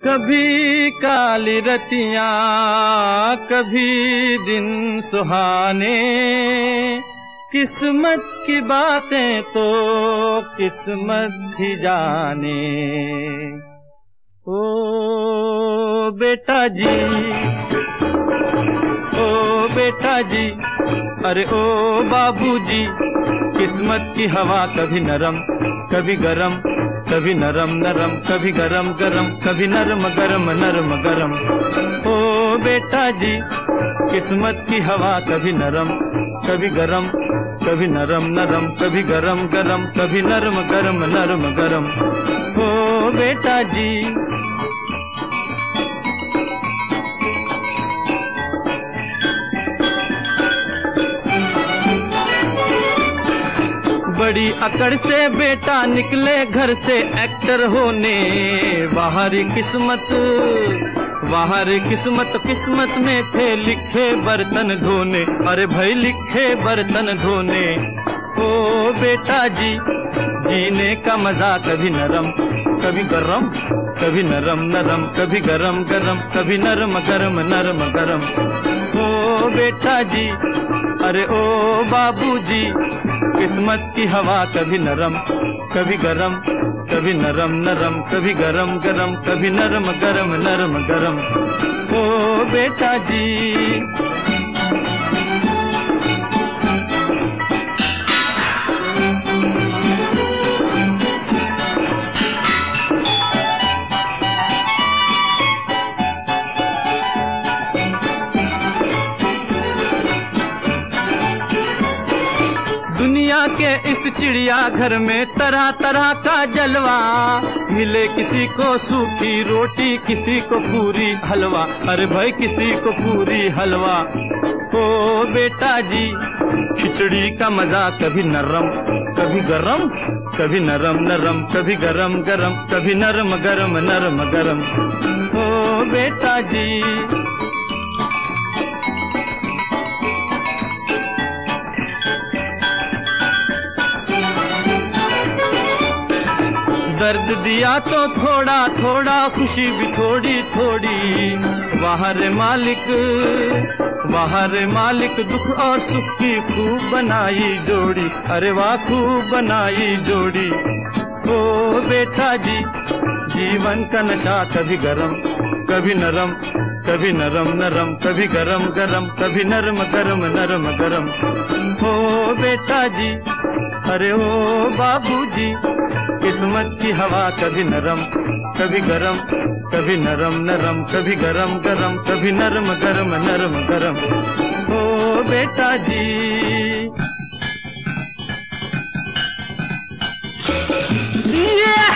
कभी काली रतियां कभी दिन सुहाने, किस्मत की बातें तो किस्मत ही जाने। ओ बेटा जी, ओ बेटा जी, अरे ओ बाबूजी, किस्मत की हवा कभी नरम कभी गरम, कभी नरम नरम कभी गरम गरम, कभी नरम गरम नरम गरम। ओ बेटा जी, किस्मत की हवा कभी नरम कभी गरम, कभी नरम नरम कभी गरम गरम, कभी नरम गरम नरम गरम। ओ बेटा जी। बड़ी अकड़ से बेटा निकले घर से एक्टर होने, बाहरी किस्मत किस्मत में थे लिखे बर्तन धोने, अरे भाई लिखे बर्तन धोने। ओ बेटा जी, जीने का मजा कभी नरम कभी गरम, कभी नरम नरम कभी गरम गरम, कभी नरम गरम नरम गरम। ओ बेटा जी, अरे ओ बाबूजी, किस्मत की हवा कभी नरम कभी गरम, कभी नरम नरम कभी गरम गरम, कभी नरम गरम नरम गरम। ओ बेटा जी। दुनिया के इस चिड़िया घर में तरह तरह का जलवा, मिले किसी को सूखी रोटी किसी को पूरी हलवा, अरे भाई किसी को पूरी हलवा। ओ बेटा जी, खिचड़ी का मजा कभी नरम कभी गरम, कभी नरम नरम कभी गरम गरम, कभी नरम गरम नरम गरम। ओ बेटा जी। दर्द दिया तो थोड़ा थोड़ा, खुशी भी थोड़ी थोड़ी, वहाँ रे मालिक दुख और सुख की खूब बनाई जोड़ी, अरे वाह खूब बनाई जोड़ी। ओ बेटा जी, जीवन का नशा कभी गरम कभी नरम, कभी नरम नरम कभी गरम गरम, कभी नरम गरम नरम गरम। ओ बेटा जी, अरे ओ बाबूजी, किस्मत की हवा कभी नरम कभी गरम, कभी नरम नरम कभी गरम गरम, कभी नरम गरम नरम गरम। ओ बेटा जी।